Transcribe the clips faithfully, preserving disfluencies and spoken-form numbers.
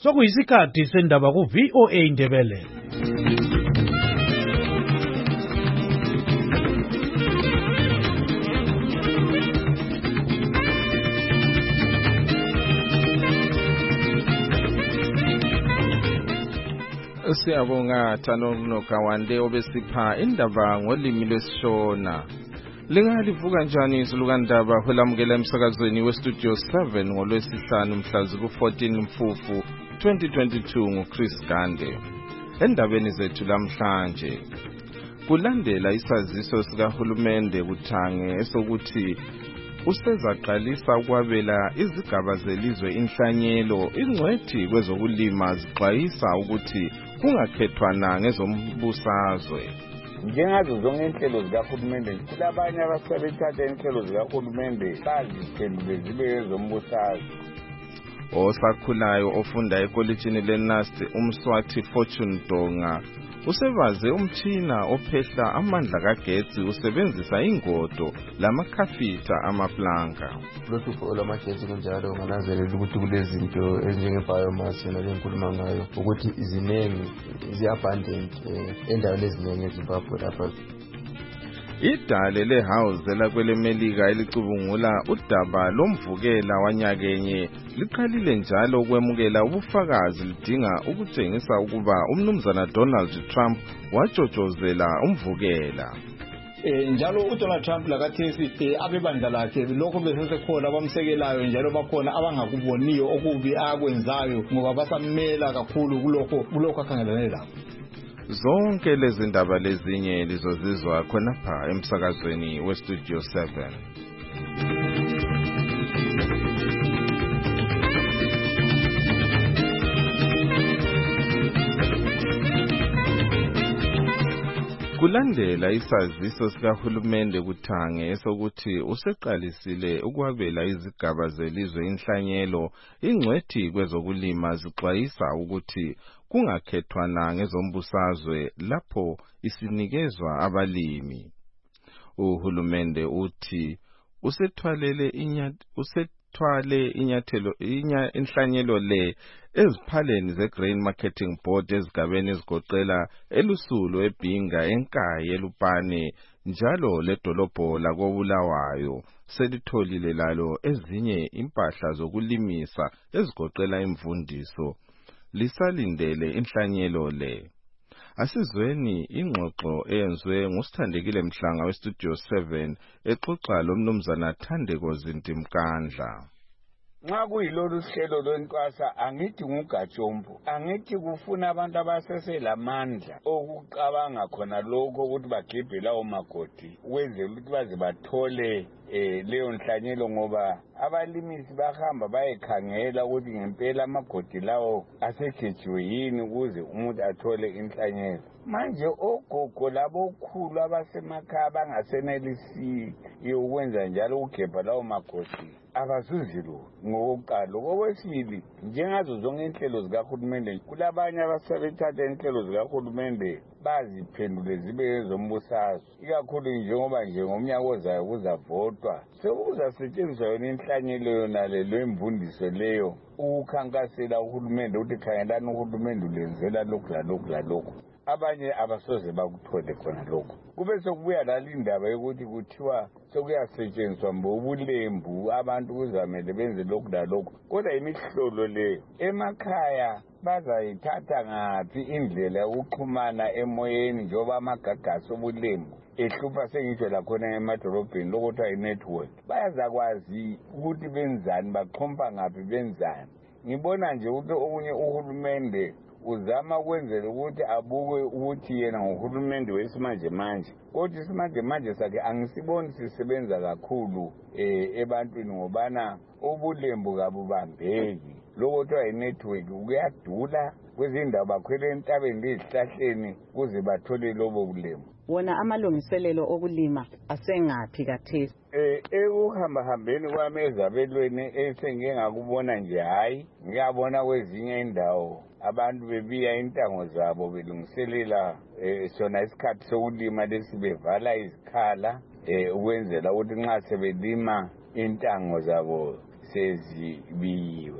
Sokuyisikhathi sendaba ku V O A Ndebele. Siyabonga Thano Nokawande obesipha indaba ngolimi lwesiShona. Lingalivuka njani isilukandaba hwelamukela emsakazweni westudio seven ngolwesihlanu mhla ziku-fourteen Mfufu twenty twenty-two nguChris Gande. Endabeni zethu lamhlanje kulandela isaziso sikahulumende kuthange esokuthi usezaqalisa ukwabela izigaba zelizwe inhlanyelo ingcwethi kwezokulima zixwayisa ukuthi kungakhethwana ngezombusazwe. Njengazo zonke inhlelo zikahulumende kulabanye abasebethatha inhlelo zikahulumende baziphendule zibe ezombusazwe. Osakhulayo ofunda ekolitshini leNasti uMswathi Fortune Donga usebaze umtshina ophehla amandla kagetsi usebenzisa ingodo lamakhafitha amaplanka. Lokho lamagetsi kunjalo nganazelela ukuthi kulezinto ezinjenge biomass yona lenkuluma ngayo ukuthi izinengi ziabundant endaweni ezinengi eZimbabwe lapha. Idale lehouse lakwele Melika elicubungula udaba lomvukela wanyakenye liqalile njalo ukwemukela ubufakazi lidinga ukutshengisa ukuba umnumzana Donald Trump wajojozela umvukela. Eh njalo uDonald Trump lakathesi abebandla lakhe lokho besesekhona abamsekelayo njalo bakhona abangakuboniyo okubi akwenzayo ngoba basamela kakhulu kulokho kulokho akhangelane lapho. Zonke lezi ndaba lezinye lizozizwa khonapha emsakazweni westudio seven. Kulandela isaziso sikahulumende kuthange esokuthi useqalisile ukwabela izigaba zelizwe inhlanyelo ingcwethi kwezokulima zixwayisa ukuthi kungakhethwana ngezombusazwe lapho isinikezwa abalimi. Uhulumende uthi usethwalele inyathelo usethwale inyathelo inya inhlanyelo le eziphaleni zeGrain Marketing Board ezigabeni ezigoqela elusulu eBhinga eNkayi eLupane njalo ledolobho lakoBulawayo selitholile lalo ezinye impahla zokulimisa ezigoqela imvundiso lisalindele inhlanyelo le. Asizweni ingxoxo eyenzwe nguSithandekile Mhlanga westudio seven exoxa lomnumzana Thandeko Zintimkandla. Nxa kuyilolu hlelo lwentwasa angithi ngugajombo angithi kufuna abantu abaseselamandla okucabanga khona lokho ukuthi bagibhe lawo magodi ukwenzela ukuthi baze bathole eh leyo nhlanyelo ngoba abalimisi bahamba bayekhangela ukuthi ngempela amagodi lawo asekhejiwe yini ukuze umuntu athole inhlanyelo. Manje ogogo labokhulu abasemakhaya bangasenelisi ukwenza njalo ukugebha lawo magodi abazuzilo ngokuqala. Okwesibili njengazo zonke inhlelo zikahulumende kulabanye abasebethatha inhlelo zikahulumende baziphendule zibe ezombusazwe ikakhulu njengoba nje ngomnyaka ozayo kuzavotwa sekuzasetshenziswa yona inhlanyelo yona le lwemvundiso leyo ukukhankasela uhulumende ukuthi khangelani uhulumende ulenzela lokhu lalokhu lalokhu. Abanye abasoze bakuthole khona lokho. Kube sokubuya lalindaba yokuthi kuthiwa sokuyasetshenziswa mbobulembu abantu kuzamele benze lokhu lalokhu. Kodwa imihlolo le emakhaya bazayithatha ngaphi indlela yokuxhumana emoyeni njoba amagagasi obulembu ehlupha sengitsho lakhona emadolobheni lokuthiwa i-network. Bayazakwazi ukuthi benzani baxhompa ngaphi benzani. Ngibona nje ukuthi okunye uhulumende uzama ukwenzela ukuthi abuke ukuthi yena ngohulumende wesimanje manje kodwa isimanje manje sakhe angisiboni sisebenza kakhulu eh ebantwini ngobana obulembu kabubambeki lokuthiwa i-network kuyadula kwezindawo bakhwele entabeni lezihlahleni kuze bathole lobo bulembu. Wona amalungiselelo okulima asengathi kathesi eh ekuhamba hambeni kwami ezabelweni esengeke ngakubona nje hayi ngiyabona kwezinye indawo abantu bebiya intango zabo belungiselela eh sona isikhathi sokulima lesibevala izikhala eh ukwenzela ukuthi nxa sebelima intango zabo sezibiyiwe.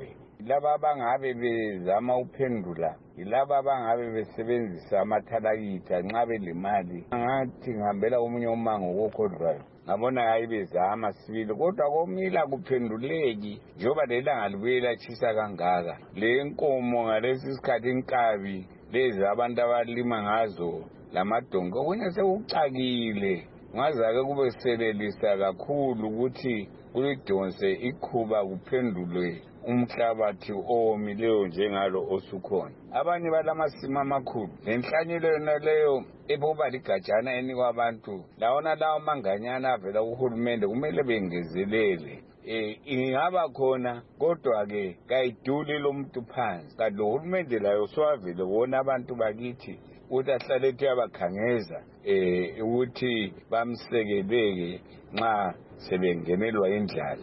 laba abangabe bezama uphendula yilaba abangabe besebenzisa amathalakitha nxa belemali ngathi ngihambela omunye umango wokhodlwayo ngabona hayi bezama sibili kodwa komila kuphenduleki njengoba lelanga libuye latshisa kangaka le nkomo ngalesi sikhathi inkabi lezi abantu abalima ngazo lamadongo okunye sekucakile ngazake kube selelisa kakhulu ukuthi kulidonse ikhuba kuphendulwe umhlabathi owomileyo njengalo osukhona. Abanye balamasima amakhulu lenhlanyelo yona leyo eboba ligajana enikwa abantu lawona lawo manganyana avela kuhulumende kumele bengezelele. Eh ingaba khona kodwa ke kayiduli lo muntu phansi kanti lo hulumende layo swavele wona abantu bakithi ukuthi ahlale ethi abakhangeza eh ukuthi bamsekeleke nxa sebengenelwa indlala.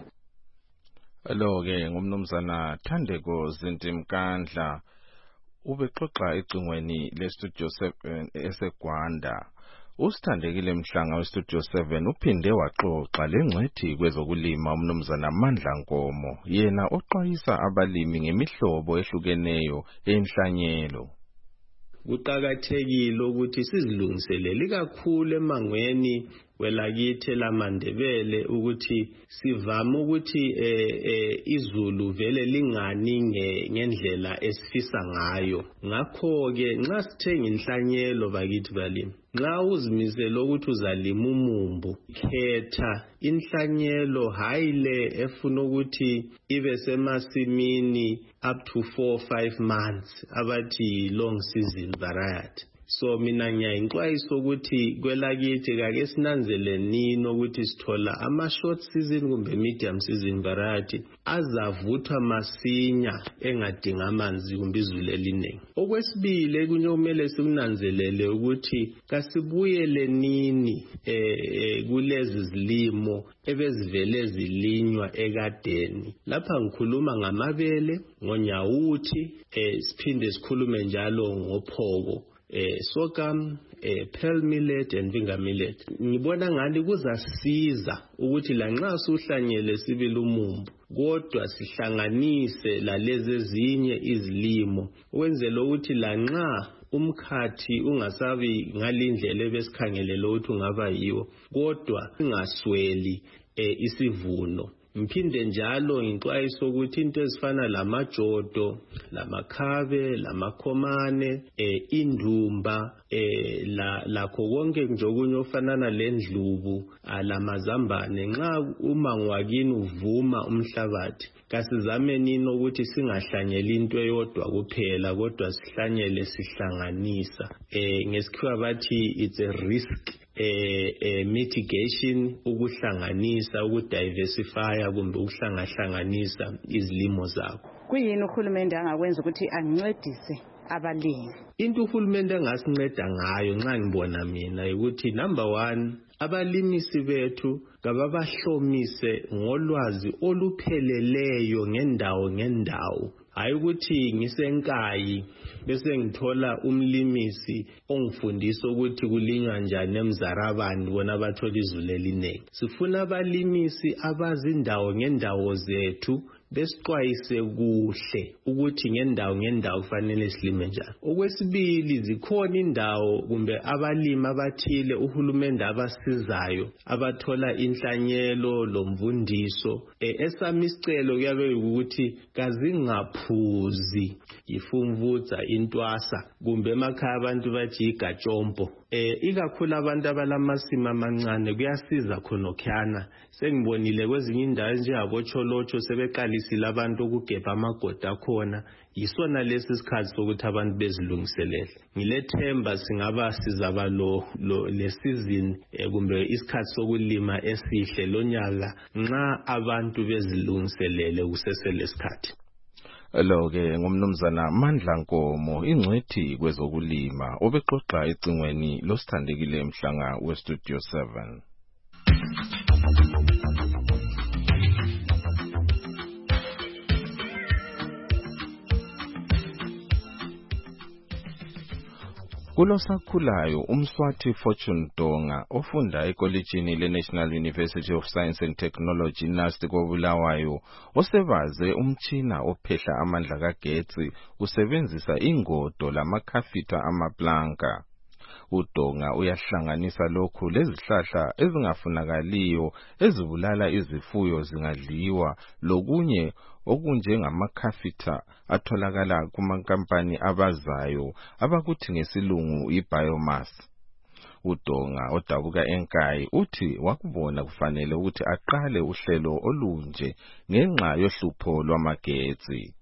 Lo ke ngumnumzana Thandeko Zintimkandla ubexoxa ecingweni le Studio seven eseGwanda. Usithandekile Mhlanga we Studio seven uphinde waxoxa lengcwethi kwezokulima umnumzana Mandla Nkomo yena oxwayisa abalimi ngemihlobo ehlukeneyo enhlanyelo. Kuqakathekile ukuthi sizilungiselele kakhulu emangweni welakithi laMandebele ukuthi sivame ukuthi eh, eh, izulu vele lingani ngendlela esifisa ngayo. Ngakho ke nxa sithenga inhlanyelo bakithi balimi, nxa uzimisela ukuthi uzalima umumbu, khetha inhlanyelo hayi le efuna ukuthi ibe semasimini up to four five months abathi long season variety. So mina ngiyayixwayisa ukuthi kwelakithi kake sinanzeleni ukuthi sithola ama short season kumbe medium season variety azavuthwa masinya engadinga amanzi kumbe izulu eliningi. Okwesibili kunye kumele sikunanzelele ukuthi kasibuyele nini eh kulezi zilimo ebezivele zilinywa ekadeni. Lapha ngikhuluma ngamabele, ngonyawuthi, eh siphinde sikhulume njalo ngophoko. Eh, sorghum, eh, pearl millet and finger millet. Ngibona ngani kuzasiza ukuthi lanxa suhlanyele sibili umumbu kodwa sihlanganise lalezi ezinye izilimo wenzela ukuthi lanxa umkhathi ungasabi ngalindlela ebesikhangelele ukuthi ungaba yiwo kodwa ingasweli eh, isivuno. Mphinde njalo ngixwayisa ukuthi into ezifana lamajodo, lamakhabe, lamakhomane, eh indumba, eh la lakho konke nje okunye ofanana lendlubu, alamazambane nxa uma ngwakini uvuma umhlabathi kasizame nini ukuthi singahlanyeli into eyodwa kuphela kodwa sihlanyele sihlanganisa. Eh ngesikhiwa bathi it's a risk eh, eh mitigation, ukuhlanganisa, ukudiversify kumbe ukuhlangahlanganisa izilimo zakho. Kuyini uhulumende angakwenza ukuthi ancedise abalimi? Into uhulumende angasinceda ngayo nxa ngibona mina ukuthi number one, abalimisi bethu kababahlomise ngolwazi olupheleleyo ngendawo ngendawo. Hayi ukuthi ngisenkayi bese ngithola umlimisi ongifundisa ukuthi kulinywa njani eMzarabani bona bathola izulu elinengi. Sifuna abalimisi abazindawo ngendawo zethu besixwayise kuhle ukuthi ngendawo ngendawo kufanele silime njani. Okwesibili, zikhona indawo kumbe abalimi abathile uhulumende abasizayo abathola inhlanyelo lomvundiso. E, esami isicelo kuyabe ukuthi kazingaphuzi ifumvutsa intwasa kumbe emakhaya abantu bathi igajompo. Eh ikakhulu abantu abalamasima amancane kuyasiza khonokhana. Sengibonile kwezinye indawo njengabotsholotsho sebeqalisile abantu ukugebha amagoda akhona. Yisona lesi sikhathi sokuthi abantu bezilungiselele. Ngilethemba singaba sizaba lo, lo le season eh, kumbe isikhathi sokulima esihle lonyaka nxa abantu bezilungiselele kusesele isikhathi. Lo ke ngumnumzana Mandla Nkomo ingcwethi kwezokulima obexoxa ecingweni losithandekile Mhlanga we Studio seven. Kulosakhulayo uMswathi Fortune Donga ofunda ekolejini leNational University of Science and Technology NUST koBulawayo osebaze umtshina ophehla amandla kagetsi usebenzisa ingodo lamakhafita amaplanka. uDonga uyahlanganisa lokhu lezihlahla ezingafunakaliyo ezibulala izifuyo zingadliwa lokunye okunjengamakhafita atholakala kumankampani abazayo abakuthi ngesilungu ibiomass. uDonga odabuka eNkayi uthi wakubona kufanele ukuthi aqale uhlelo olunje ngenxa yohlupho lwamagetsi.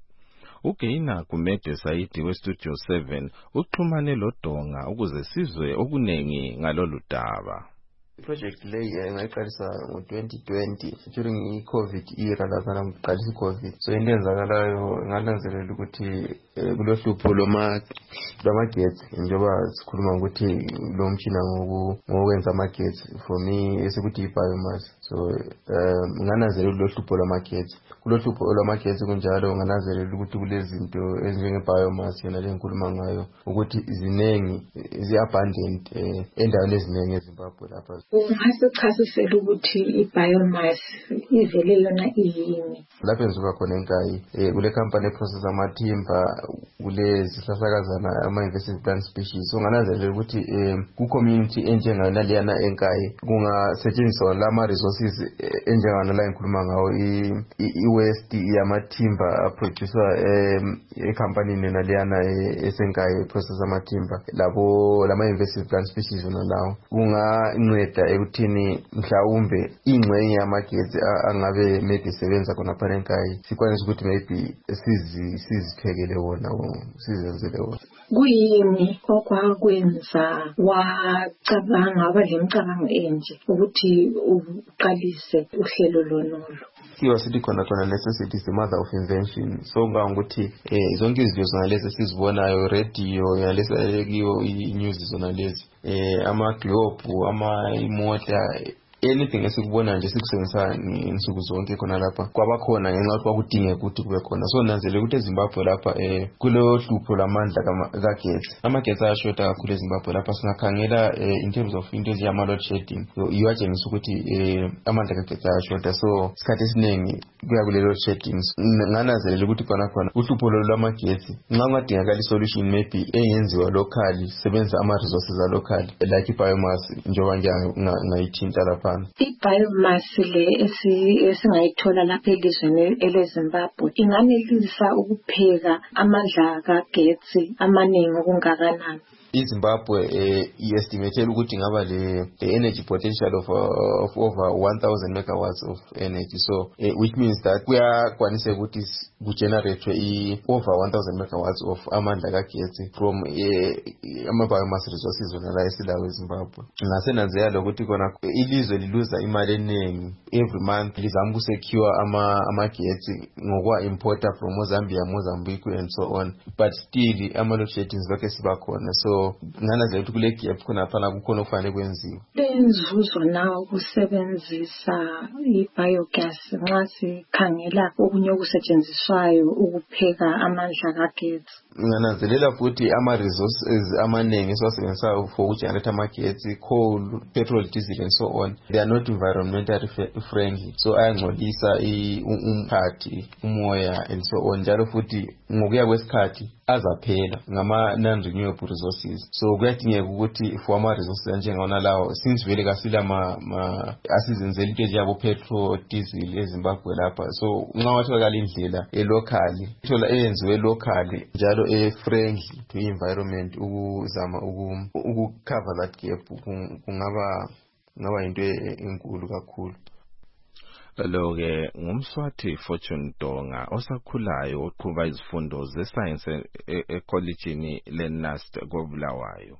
uGeina Gumede Saidi weStudio seven uxhumane loDonga ukuze sizwe okunengi ngalolu daba. Project lay ngayiqalisa ngo twenty twenty during i-COVID era lapha ngiqalisa i-COVID. So into enzakalayo ngananzelela ukuthi kulohlupho loma lwamagetsi njengoba sikhuluma ukuthi lo mtshina ngokwenza amagetsi for me esikuthi i-biomass. So ngananzelela kulohlupho lwamagetsi. Kulohlupho lwamagetsi kunjalo ngananzelela ukuthi kulezinto ezinjenge-biomass yona le ngikhuluma ngayo ukuthi zinengi zi-abundant endaweni eziningi eZimbabwe lapha. Ungasichasisela ukuthi i-biomass ivele yona iyini? Lapho enzuka khona eNkayi kule company eprocess amathimba kule zihlahlakazana ama-invasive plant species. Ungananzelela ukuthi ku-community enjengana leyana eNkayi kungasetshenziswa lama resources enjengana la engikhuluma ngawo i-waste yamathimba aproducer ecompany nena leyana eseNkayi process amathimba labo lama-invasive plant species wona lawo kunganceda ekuthini mhlawumbe ingxenye yamagetsi angabe maybe sebenza khona phana eNkayi sikwanisa ukuthi maybe sizi siziphekele wona sizenzele wona. Kuyini okwakwenza wacabanga waba lemicabango enje ukuthi uqalise uhlelo lonolo? Kiwa sithi khona khona necessity is the mother of invention. So ngokuthi eh zonke izinto zona lezi sizibonayo radio yalesa kiyo i-news zona lezi eh ama globe ama imota anything esikubona nje sikusebenzisa insuku zonke khona lapha kwabakhona ngenxa yokuthi kwakudingeka ukuthi kube khona. So nanzele ukuthi eZimbabwe lapha eh kulo hlupho lamandla kagetsi amagetsi ayashota kakhulu eZimbabwe lapha singakhangela in terms of into eziyama load shedding. So iyatshengisa ukuthi eh amandla kagetsi ayashota. So isikhathi esiningi kuya kule load shedding ngananzelela ukuthi khona khona uhlupho lwamagetsi nxa kungadingakala isolution maybe eyenziwa locally sebenza ama resources a locally like biomass njengoba nje ngayithinta lapha. I-biomass le esingayithola lapha elizweni eleZimbabwe inganelisa ukupheka amandla kagetsi amaningi okungakanani? iZimbabwe eh estimated ukuthi ngaba le energy potential of uh, of over one thousand megawatts of energy. So uh, which means that kuyakwanisa ukuthi ku generate i over one thousand megawatts of amandla kagetsi from uh, ama biomass resources wona la esilawo eZimbabwe. Ngasenanzeya lokuthi kona ilizwe liluza imali eningi every month lizama ukusecure ama amagetsi ngokwa importer from Zambia, Mozambique and so on, but still ama load shedding lokho siba khona. So nganaze ukuthi kule gap khona phana kukhona okufanele kwenziwe. Lenzuzo nawo kusebenzisa i-biogas nxa sikhangela okunye okusetshenziswayo ukupheka amandla kagetsi. Nganazelela futhi ama resources amaningi esiwasebenzisa for ukugenerate amagetsi, coal, petrol, diesel and so on, they are not environmentally friendly. So ayangcolisa umkhathi, umoya and so on. Njalo futhi ngokuya kwesikhathi azaphela ngama non-renewable resources. So kuyadingeka ukuthi for ama resources njengona lawo since vele kasila ma, ma asizenzela into njengabo petrol, diesel eZimbabwe lapha. So nxa watholakala indlela elocally ithola eyenziwe locally njalo e friendly to environment ukuzama uku cover that gap kungaba ngaba into enkulu kakhulu. Lo-ke ngumswathi Fortune Donga osakhulayo oqhuba izifundo ze-science ekolejini leNUST koBulawayo.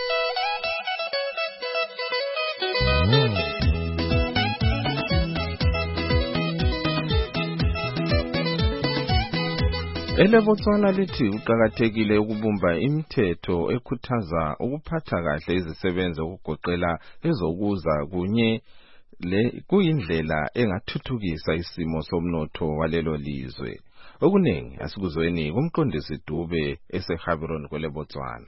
EleBotswana lithi uqakathekile ukubumba imithetho ekhuthaza ukuphatha kahle izisebenzi okugoqela ezokuza kunye le kuyindlela engathuthukisa isimo somnotho walelo lizwe. Okuningi asikuzweni kumqondisi Dube eseGaborone kweleBotswana.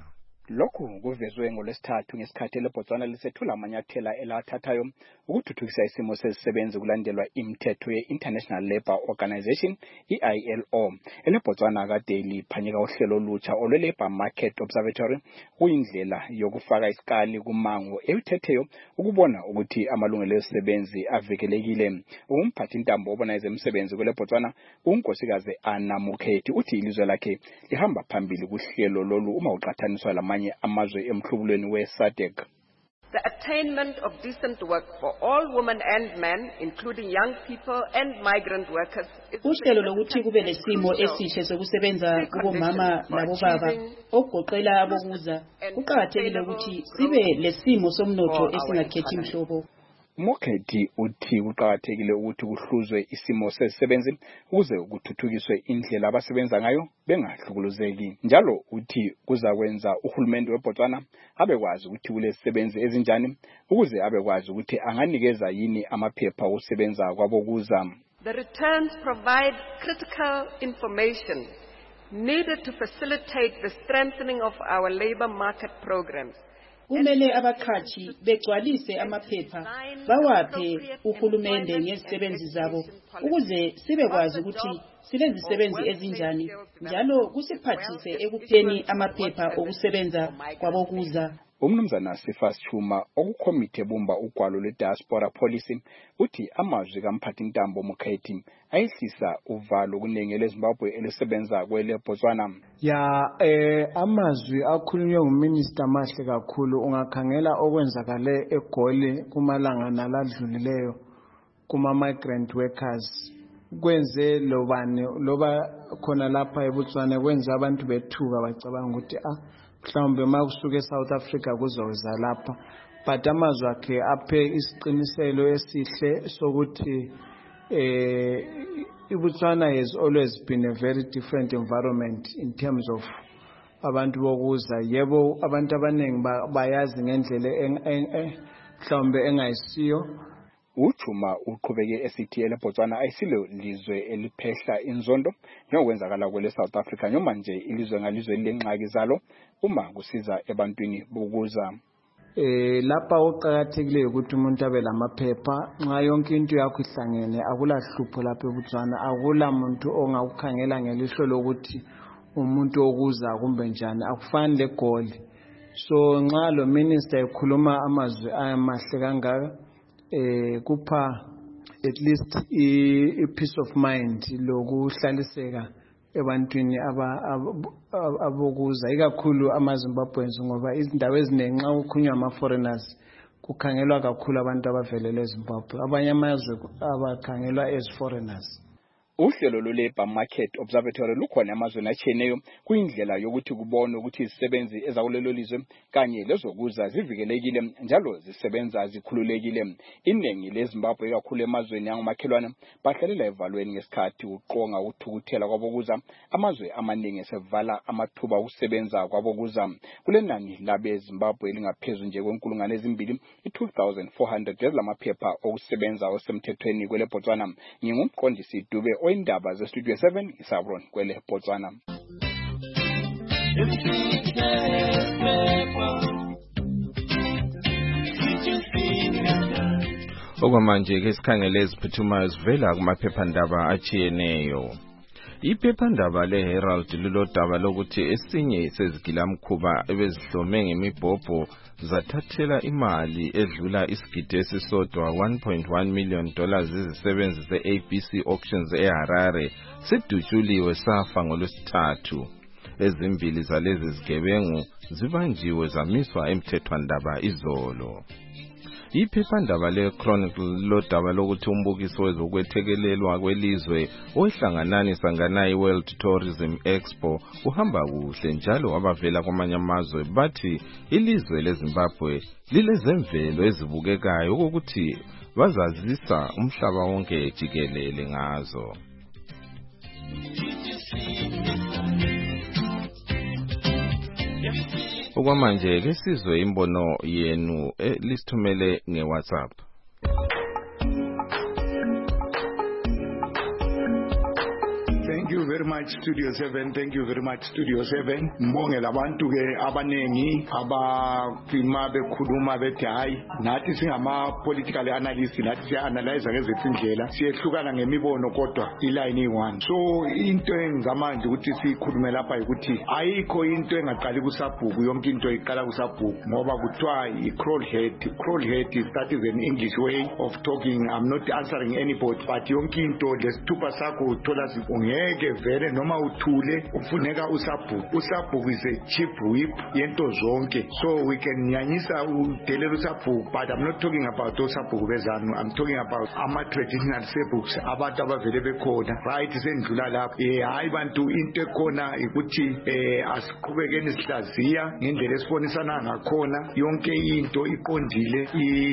Lokhu kuvezwe ngolwesithathu ngesikhathi leBotswana lisethula amanyathela elathathayo ukuthuthukisa isimo sezisebenzi kulandelwa imithetho ye-International Labour Organization I I L O. EleBotswana kade liphanyeka uhlelo olutsha olwe-Labour Market Observatory kuyindlela yokufaka isikali kumango ewuthetheyo ukubona ukuthi amalungelo ezisebenzi avikelekile. Umphathi intambo obona ezemisebenzi kweleBotswana unkosikazi Anna Mukhethi uthi ilizwe lakhe lihamba phambili kuhlelo lolu uma uqhathaniswa lamanye amazwe emhlubulweni we-SADC. The attainment of decent work for all women and men, including young people and migrant workers. Uhlelo lokuthi kube lesimo esihle sokusebenza kubomama labobaba okugoqela abokuza kuqakathekile ukuthi sibe lesimo somnotho esingakhethi imhlobo. Mukhethi uthi kuqakathekile ukuthi kuhluzwe isimo sezisebenzi ukuze kuthuthukiswe indlela abasebenza ngayo bengahlukuluzeki. Njalo uthi kuzakwenza uhulumende weBotswana abekwazi ukuthi kulezisebenzi ezinjani ukuze abekwazi ukuthi anganikeza yini amaphepha okusebenza kwabokuza. The returns provide critical information needed to facilitate the strengthening of our labor market programs. Kumele abaqhashi begcwalise amaphepha bawaphe uhulumende ngezisebenzi zabo ukuze sibekwazi ukuthi silezisebenzi ezinjani njalo kusiphathise ekutheni amaphepha okusebenza kwabokuza. Umnumzana Sifas Chuma okukomite bumba ugwalo le-diaspora policy uthi amazwi kamphathi intambo Mukhethi ayehlisa uvalo kunenge leZimbabwe elisebenza kweleBotswana. Ya eh amazwi akhulunywe nguMinister Mahle kakhulu ungakhangela okwenzakale eGoli kumalanga naladlulileyo kuma migrant workers kwenze lobane loba khona lapha eBotswana kwenza abantu bethuka bacabanga ukuthi ah mhlawumbe makusuka eSouth Africa kuzoza lapha but amazwi akhe aphe isiqiniselo esihle sokuthi eh iBotswana has always been a very different environment in terms of abantu bokuza. Yebo abantu abaningi bayazi ngendlela mhlawumbe engayisiyo. Uchuma uqhubeke esithi eleBotswana ayisilo lizwe eliphehla inzondo njengokwenzakala kwele South Africa noma nje ilizwe ngalizwe lengxaki zalo uma kusiza ebantwini bokuza. Eh lapha oqhakathekile ukuthi umuntu abe lamaphepha nxa yonke into yakho ihlangene akulahlupho lapha eBotswana akula muntu ongakukhangela ngelihlo lokuthi umuntu okuza kumbe njani akufani leGoli. So nxa lo minister ekhuluma amazwi amahle kangaka eh kupha at least a peace of mind lokuhlaliseka ebantwini abokuza ikakhulu amaZimbabweans ngoba izindawo eziningi nxa ukhunywa ama foreigners kukhangelwa kakhulu abantu abavelele eZimbabwe abanye amazwe abakhangelwa as foreigners. Uhlelo lwe-Labour Market Observatory lukhona amazweni atshiyeneyo kuyindlela yokuthi kubonwe ukuthi izisebenzi ezakulelo lizwe kanye lezokuza zivikelekile njalo zisebenza zikhululekile. Iningi leZimbabwe kakhulu emazweni yangomakhelwane bahlalela evalweni ngesikhathi uqonga ukuthukuthela kwabokuza amazwe amaningi esevala amathuba okusebenza kwabokuza. Kulenani labe Zimbabwe elingaphezulu nje kwenkulungwane ezimbili i-two thousand four hundred lamaphepha okusebenza osemthethweni kweleBotswana. Ngingumqondisi Dube oindaba ze Studio seven isabron kwele Botswana. Okwamanje ke sikhangele eziphuthumayo zivela kumaphephandaba achiyeneyo. Iphephandaba leHerald lilodaba lokuthi esinye sezigilamkhuba ebezihlome ngemibhobho zathathela imali edlula isigidi esisodwa one point one million dollars izisebenzi ze-A B C Auctions eHarare sidutshuliwe safa ngolwesithathu. Ezimbili zalezi zigebengu zibanjiwe zamiswa emthethwandaba izolo. Iphephandaba leChronicle lodaba lokuthi umbukiso wezokwethekelelwa kwelizwe ohlangananisa ngana iWorld Tourism Expo uhamba kuhle njalo abavela kwamanye amazwe bathi ilizwe leZimbabwe lilezemvelo ezibukekayo ukuthi bazazisa umhlaba wonke jikelele ngazo. Okwamanje ke sizwe imbono yenu lisithumele ngeWhatsApp. Thank you very much Studio seven. Thank you very much Studio seven. Mbonge labantu ke abanengi abafima bekhuluma bethi hayi nathi singama political analysts nathi siya analyze ngezethu indlela siyehlukana ngemibono kodwa iline one. So into engizama nje ukuthi sikhulume lapha ukuthi ayikho into engaqali kusabhuku yonke into iqala kusabhuku ngoba kuthiwa i-crawl head. Crawl head is that is an English way of talking. I'm not answering anybody but yonke into lesithupha sakho uthola ungeke vele noma uthule ufuneka usabhuku. Usabhuku is a cheap whip yento zonke. So we can nyanyisa udelela usabhuku but I'm not talking about usabhuku bezanu. I'm talking about ama traditional sebooks abantu abavele bekhona right sendlula lapha. Eh hayi bantu into ekhona ukuthi eh asiqhubekeni sihlaziya ngendlela esibonisana ngakhona yonke into iqondile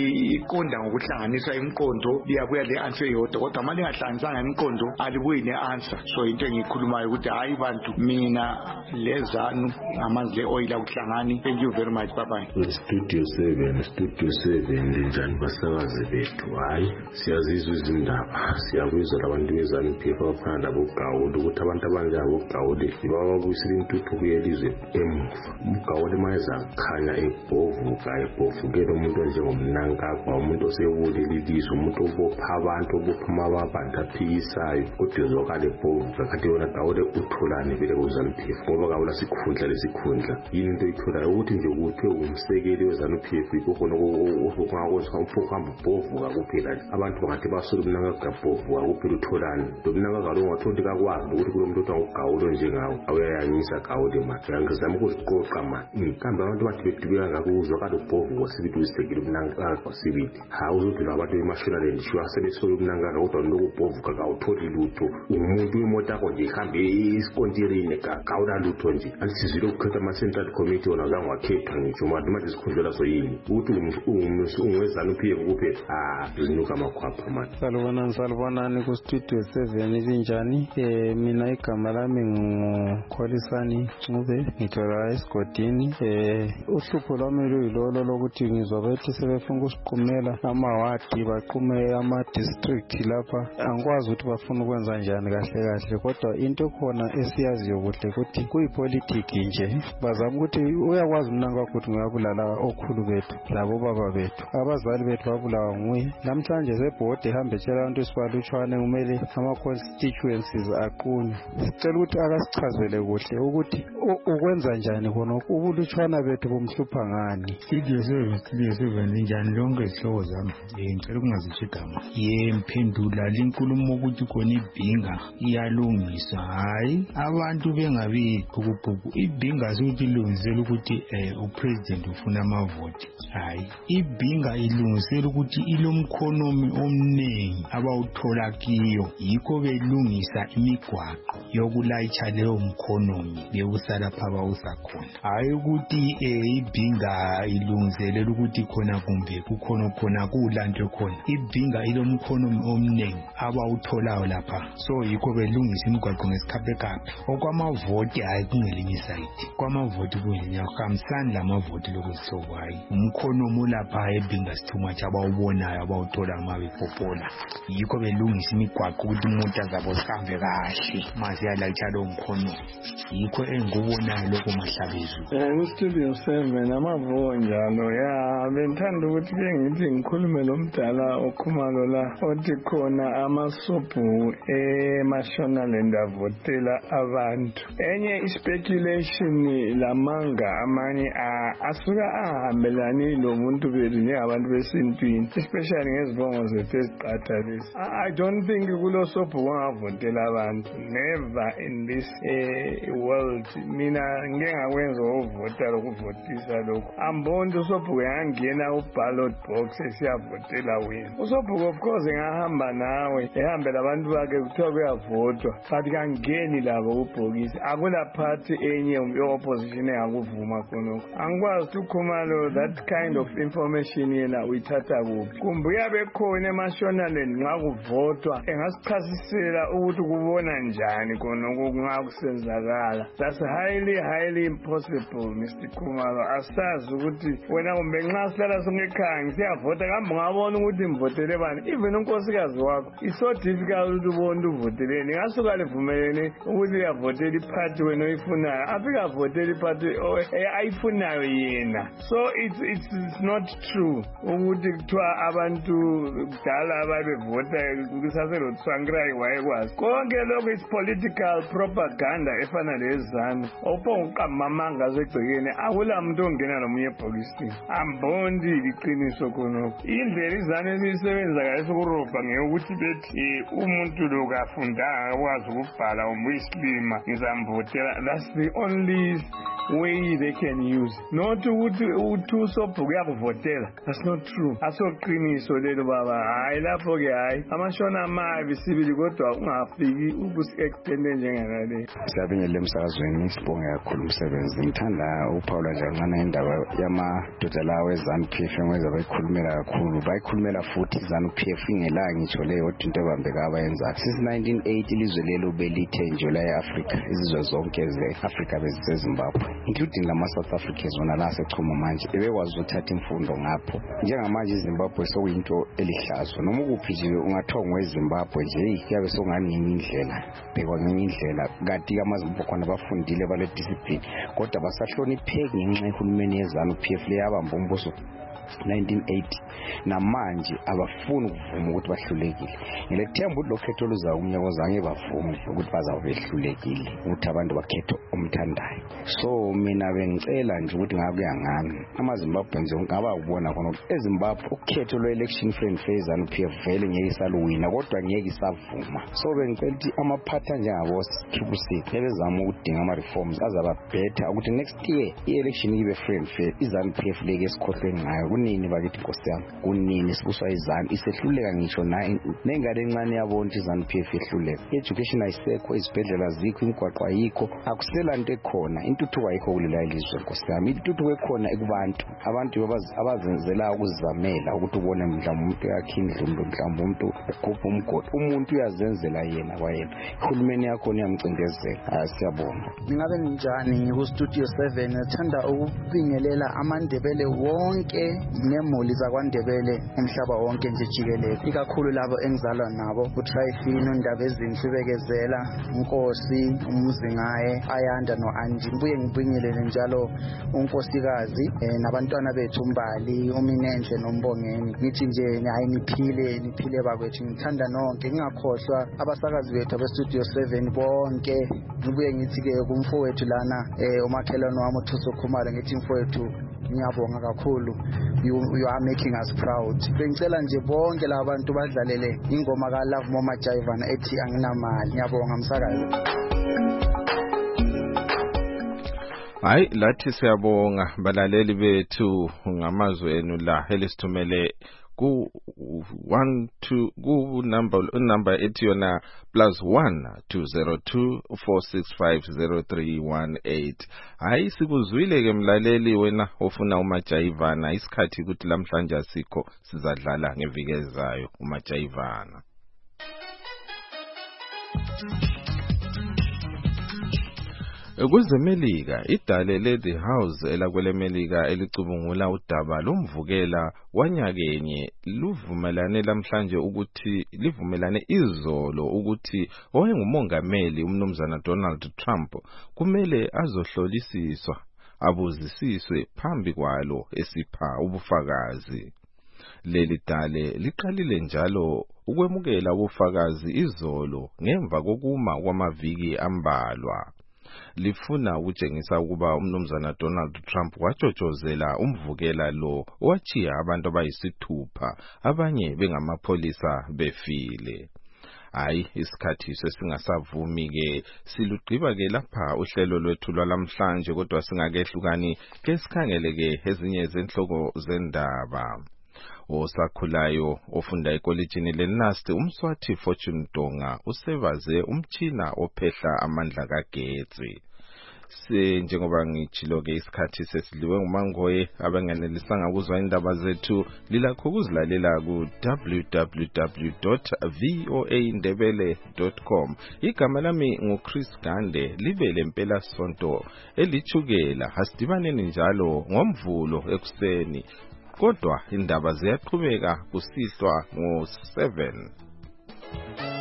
iqonda ngokuhlanganisa imqondo liyabuya le answer yodwa kodwa manje ngahlanganisanga imqondo alibuyi ne answer. So into engikhulumayo ukuthi hayi bantu mina lezanu amanzi oil akuhlangani. Thank you very much. Bye bye. Studio seven Studio seven linjani basakazi bethu hayi siyazizwa izindaba siyabizwa labantu bezani phepha bafana labo Gawule ukuthi abantu abanjabo Gawule bababuyisela intuthuko yelizwe emuva. uGawule mayeza khanya ebhovuka ebhovukela umuntu njengomnankagwa umuntu osebule lilizwe umuntu obopha abantu obophuma abantu aphikisayo kodwa ezokale ebhovuka kanti yona Gawule utholani vele kuzanu phepha ngoba Gawule sikhundla lesikhundla yini into ithola ukuthi nje ukuthi umsekeli wezanu phepha ikhono okungakwenza umphokamba ubhovuka kuphela abantu bangathi basula umnankagwa ubhovuka kuphela utholani lomnankagwa lo ngathonti kakwazi ukuthi kulomuntu othiwa uGawule njengawo awuyayanyisa Gawule manje ngizama ukuziqoqa manje kambe abantu bathi bedubeka ngakuzwa kade ubhovuka sibithi usekeli umnankagwa sibithi hawu uzodula abantu bemashonaleni shiwa sebesola umnankagwa kodwa lokubhovuka kawutholi lutho umuntu imoto yakho nje ihambe iskontirini Gawula lutho nje alisizile ukukhetha ama central committee wona zange wakhethwa ngisho manje manje sikhundlela soyini ukuthi ungwezana uphiwe kuphela ah zinuka amakhwapha manje. Salubona salubonani ku Studio seven linjani eh mina igama lami ngukholisani Ncube ngithola esigodini eh uhlupho lwami luyilolo lokuthi ngizwa bethi sebefuna ukusiqumela amawadi baqume ama district lapha angikwazi ukuthi bafuna ukwenza njani kahle kahle kodwa into khona esiyaziyo kuhle ukuthi kuyipolitiki nje bazama ukuthi uyakwazi umnanga wakho ukuthi ngiyabulala okhulu bethu labo baba bethu abazali bethu babulawa nguye namhlanje sebhodi ehambe etshela abantu isibalutshwane kumele ama constituencies aqune sicela ukuthi akasichazele kuhle ukuthi ukwenza njani khona ubulutshwana bethu bomhlupha ngani. Studio seven Studio seven njani lonke ihloko zami ngicela ukungazisho igama yemphendula linkulumo ukuthi khona ibhinga iyalungiswa hayi abantu bengabi phukuphuku ibhinga suthi ilungisela ukuthi eh upresident ufuna amavoti hayi ibhinga ilungisela ukuthi ilomkhonomi omningi abawuthola kiyo yikho belungisa imigwaqo yokulayitsha leyo mkhonomi bekusala phaba usakhona hayi ukuthi eh ibhinga ilungiselela ukuthi khona kumbe kukhona khona kulanto khona ibhinga ilomkhonomi omningi abawutholayo lapha so yikho belungisa imigwaqo ngesikhape kaphi okwamavoti hayi kungelinye side kwamavoti kunye akamsani lamavoti lokuhlobo hayi umkhonomi lapha ebhinga sithuma chabawubonayo abawuthola amabepopola yikho belungisa imigwaqo ukuthi umuntu azabo sihambe kahle mazi yalayitsha lo mkhono yikho engikubonayo lokho mahlabezu. Eh Studio seven amavo njalo ya bengithanda ukuthi ke ngithi ngikhulume lomdala okhumalo la othi khona amasophu emashonalend avotela abantu enye speculation lamanga amanye asuka ahambelani lo muntu bethu njengabantu besintwini especially ngezibongo zethu eziqatha lezi. I don't think kulo sophu kwangavotela abantu never in this uh, world mina ngeke ngakwenza ukuvota lokuvotisa lokho amboni usophu yangena uballot box esiyavotela wena usophu of course ngahamba nawe ehambela abantu bakhe kuthiwa kuyavotwa but kangeni labo kubhokisi akula party enye ye-opposition engakuvuma khonokho angikwazi ukhumalo that kind of information yena uyithatha kuphi kumbe uyabe khona emashonaleni nxa kuvotwa engasichasisela ukuthi kubona njani khonokho kungakusenzakala. That's highly highly impossible Mister Khumalo asazi ukuthi wena kumbe nxa sihlala songekhaya ngisiyavota kambe ngabona ukuthi ngivotele bani even unkosikazi wakho it's so difficult ukuthi ubone uvoteleni ngasuka le nivumelene ukuthi uyavotela iphathi wena oyifunayo afika avotela iphathi ayifunayo yena. So it's, it's it's not true ukuthi kuthiwa abantu kudala babevota kusaselotswangirai wayekwazi konke lokho is political propaganda efana lezanu ophonguqamamanga zegcekeni akula muntu ongena nomunye ebhokisini ambondi liqiniso khonokho indlela izanu elisebenza ngayo sokurobha ngeyokuthi bethi umuntu lo kafundanga akwazi ukubhala umuyislima ngizamvotela. That's the only way they can use, not ukuthi uthu sobhuku yakuvotela. That's not true. Asoqiniso lelo baba hayi lapho ke hayi amashona amabi sibili kodwa ungafiki ukusi-extende njengalale. Siyabingelela emsakazweni sibonge kakhulu umsebenzi. Ngithanda uPaula nje kancane indaba yamadoda lawo eZANU-P F ngeza bayikhulumela kakhulu bayikhulumela futhi ZANU-P F ingelanga ngitsho leyo into ebambeka abayenza. Since nineteen eighty ilizwe lelo belithenjwa eAfrica izizwe zonke ze-Africa beziseZimbabwe including lama South Africans wona la sechuma manje ebekwazi ukuthatha imfundo ngapho. Njengamanje iZimbabwe sokuyinto elihlazo noma ukuphi nje ungathongwa eZimbabwe nje kuyabe sokungani indlela bekwa ngenye indlela kati amaZimbabwe khona bafundile bale discipline kodwa basahlonipheki ngenxa yehulumeni yeZANU-P F leyabamba umbuso nineteen eighty namanje abafuni ukuvuma ukuthi bahlulekile. Ngilethemba ukuthi lokhetho luza umnyaka zange bavume ukuthi bazabe behlulekile ukuthi abantu bakhetho umthandayo. So mina bengicela nje ukuthi ngabe kuyangani amaZimbabwe nje ngaba ukubona khona ukuthi eZimbabwe ukhetho lwe-election friend phase ZANU-P F vele ngeke isaluwina kodwa ngeke isavuma. So bengicela ukuthi amaphatha njengabo Triple C ebezama ukudinga ama-reforms azaba better ukuthi next year i-election ibe friend fair iZANU-P F leke esikhohlwe ngayo kunini bakithi Nkosi yami kunini sibuswa iZANU isehluleka ngisho naye nengane encane yabona iZANU-P F ihluleka. Education ayisekho izibhedlela azikho imigwaqo ayikho akusela into ekhona intuthuko ayikho kulela ilizwe Nkosi yami. Intuthuko ekhona ekubantu abantu abazenzela ukuzamela ukuthi ubone mhlawumbe umuntu yakhe indlu mhlawumbe umuntu ugubha umgodi umuntu uyazenzela yena kwayena ihulumeni yakho niyamcindezela. Siyabonga. Ngingabe njani ngiku Studio seven ngithanda ukubingelela amandebele wonke nemuli zakwaNdebele umhlaba wonke nje jikelele ikakhulu labo engizalwa nabo uTrifino Ndaba ezinhle bekezela uNkosi uMzingaye Ayanda noAnji. Ngibuye ngibingelele njalo unkosikazi nabantwana bethu uMbali uMinenhle noMbongeni ngithi nje hayi niphile niphile bakwethu. Ngithanda nonke ngingakhohlwa abasakazi bethu abe Studio seven bonke. Ngibuye ngithi ke kumfowethu lana umakhelwane wami uThuso Khumalo ngithi mfowethu ngiyabonga kakhulu you, you are making us proud. Bengicela nje bonke labantu badlalele ingoma ka Love Mama Jaivana ethi anginamali. Ngiyabonga msakazi. Hayi lathi siyabonga balaleli bethu ngamazwi enu la elisithumele ku one two ku number number ethi yona plus one two zero two four six five zero three one eight. Hayi sikuzwile ke mlaleli wena ofuna uMajaivana isikhathi ukuthi lamhlanje asikho sizadlala ngeviki ezayo uMajaivana. Kwezemelika idale le The House elakwelemelika elicubungula udaba lomvukela wanyakenye luvumelane lamhlanje ukuthi livumelane izolo ukuthi owayengumongameli umnumzana Donald Trump kumele azohlolisiswa abuzisiswe phambi kwalo esipha ubufakazi. Leli dale liqalile njalo ukwemukela ubufakazi izolo ngemva kokuma kwamaviki ambalwa. Lifuna ukutshengisa ukuba umnumzana Donald Trump wajojozela umvukela lo wachiya abantu abayisithupha abanye bengamapholisa befile. Hayi isikhathi sesingasavumi ke silugqiba ke lapha uhlelo lwethu lwalamhlanje kodwa singakehlukani ke sikhangele ke ezinye zenhloko zendaba. Osakhulayo ofunda ekolejini leNust uMswathi Fortune Tonga usevaze umtshina ophehla amandla kagetsi. Se njengoba ngitshilo ke isikhathi sesidliwe ngumangoye abanganelisanga ukuzwa indaba zethu lilakho ukuzilalela ku w w w dot voa ndebele dot com. Igama lami nguChris Gande libe lempela sonto elichukela hasidibaneni njalo ngomvulo ekuseni. Kodwa indaba ziyaqhubeka kusihlwa ngo seven.